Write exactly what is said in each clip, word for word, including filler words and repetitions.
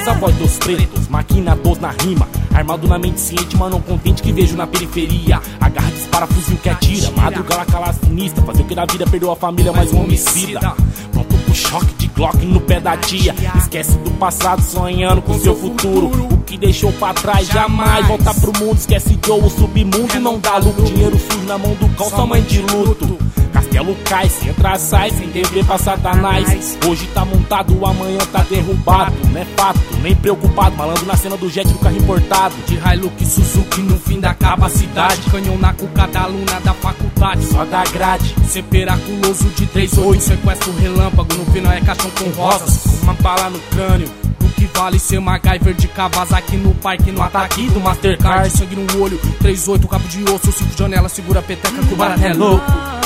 Voz a voz dos pretos, maquinadores na rima, armado na mente ciente, mas não contente que vejo na periferia. Agarra, dispara, fuzil que atira, madrugada cala sinistra, fazer o que na vida perdeu a família, mais um homicida. Pronto pro choque de Glock no pé da tia. Esquece do passado, sonhando com seu futuro. O que deixou pra trás jamais volta pro mundo. Esquece de o submundo, não dá lucro. Dinheiro sujo na mão do cão, sua mãe de luto. Castelo cai, se entra sai, sem dever pra satanás. Hoje tá montado, amanhã tá derrubado. Não é fato, nem preocupado, malandro na cena do jet do carro importado. De Hilux, Suzuki no fim da capacidade. Canhão na cuca da aluna da faculdade, só da grade. Ser peraculoso de três oito, sequestro relâmpago, no final é caixão com rosas. Uma bala no crânio, o que vale ser MacGyver de Kawasaki no parque, no ataque do Mastercard. Sangue no olho, três oito, cabo de osso, cinco janelas, segura a peteca que o barato é louco.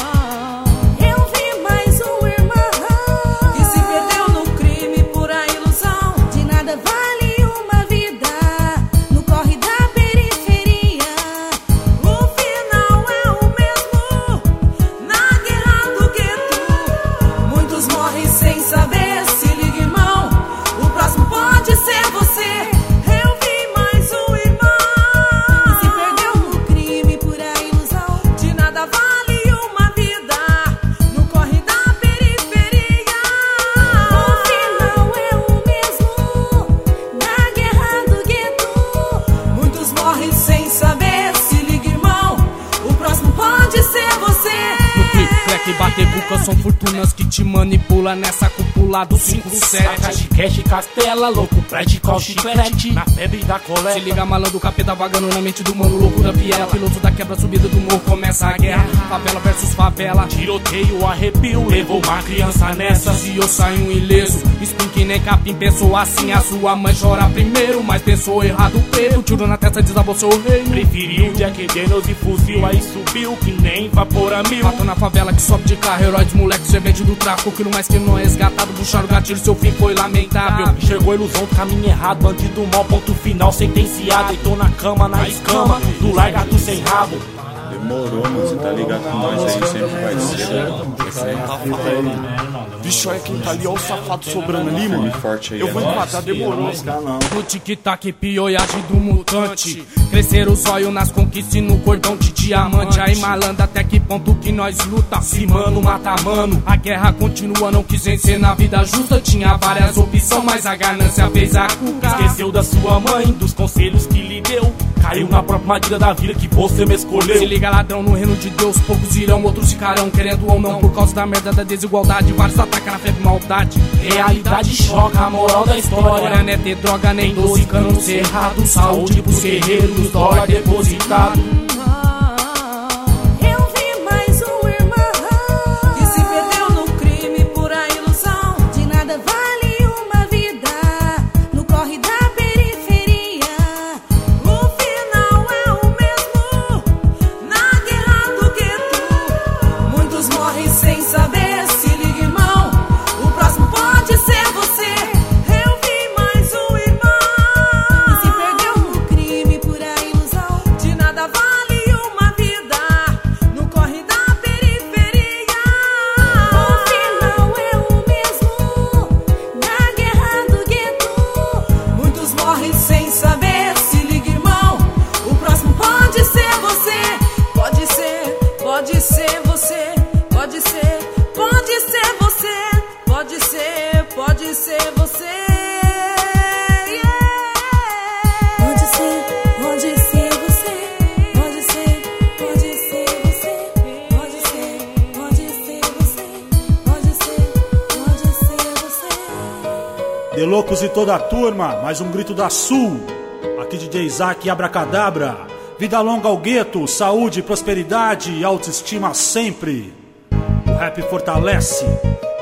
Bater buca são fortunas que te manipula nessa cúpula do cinco sete. De cash, castela, louco, prédio, qual chiclete, na febre da coleta. Se liga malandro, capeta vagando na mente do mano, loucura viela. Piloto da quebra, subida do morro, começa a guerra. Favela versus favela, tiroteio, arrepio, levou uma criança nessa. Se eu saio ileso, espinho que nem capim, pensou assim. A sua mãe chora primeiro, mas pensou errado preto. Tiro na testa, desabou seu rei. Preferiu Jack Daniels e fuzil, aí subiu que nem vapor a mil. Matou na favela que sobe de carro, herói de moleque, servente do tráfico. Que não mais que não é resgatado, puxaram o gatilho, seu fim foi lamentável. Enxergou a ilusão do caminho errado, bandido mal, ponto final, sentenciado. Deitou na cama, na escama, do largado sem rabo. Demorou, mano, você tá ligado com nós aí, sempre vai ser. Esse aí tá foda aí. Bicho, olha quem tá ali, olha o safado sobrando ali, mano. Eu vou enquadrar, demorou. No tic-tac, pioiagem do mutante. Crescer os olhos nas conquistas e no cordão de diamante. Aí malandra, até que ponto que nós luta? Se mano, mata mano. A guerra continua, não quis vencer na vida justa. Tinha várias opções, mas a ganância fez a cuca. Esqueceu da sua mãe, dos conselhos que lhe deu. Caiu na própria armadilha da vida que você me escolheu. Se liga ladrão, no reino de Deus poucos irão, outros ficarão, querendo ou não. Por causa da merda da desigualdade, vários atacam na febre maldade. Realidade choca, a moral da história. Não é ter droga nem doze canos cerrado. Saúde pros guerreiros, dólar depositado. Pode ser você, pode ser, pode ser você, pode ser, pode ser você. Yeah. Pode ser, pode ser você, pode ser, pode ser você, pode ser, pode ser você, pode ser, pode ser você. De Loucos e toda a turma, mais um grito da Sul. Aqui D J Isaac e Abracadabra. Vida longa ao gueto, saúde, prosperidade e autoestima sempre. O rap fortalece